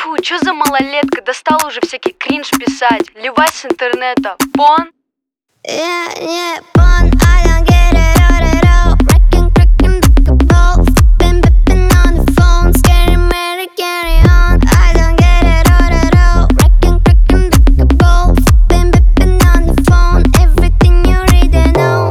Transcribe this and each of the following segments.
Фу, чё за малолетка, достала уже всякий кринж писать. Ливать с интернета, пон. Yeah, yeah, pon, I don't get it all. Wrecking, cracking, like a ball. Flipping, bipping on the phone. Scary, merry, carry on. I don't get it all. Wrecking, cracking, like a ball. Flipping, bipping on the phone. Everything you read and know.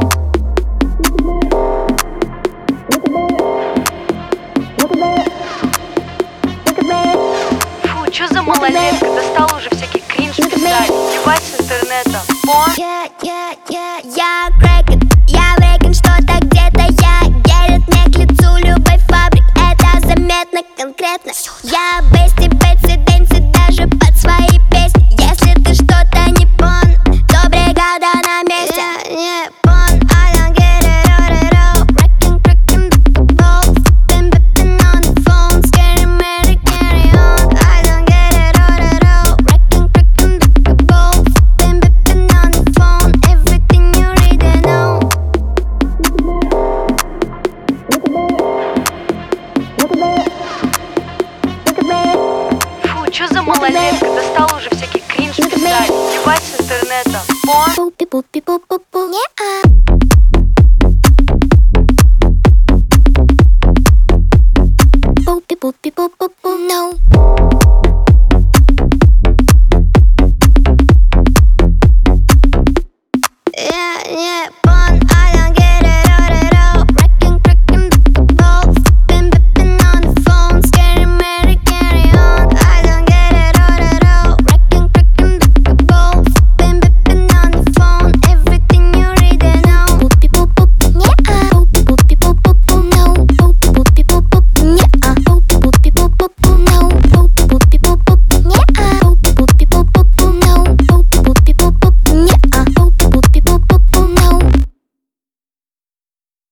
Фу, чё за малолетка, достала уже всякий кринж писать. Ливать с интернета, пон. Yeah, yeah, yeah, я крэкет, я врекен, что-то где-то я герит мне к лицу любой фабрик, это заметно конкретно. Я бести, бетси, дэнси даже под свои песни. Если ты что-то не пон, то бригада на месте. Yeah, yeah, pon, I don't get it all. Wrecking, cracking, like a ball. Flipping, bipping on the phone. Scary, merry, carry on. I don't get it all. Wrecking, cracking, like a ball. Flipping, bipping on the phone. Everything you read and know. Фу, чё за малолетка, достала уже всякий кринж писать. Ливать с интернета, пон. Пупи-пупи-пупу-пу. Не-а. Пупи-пупи-пупу-пу. No.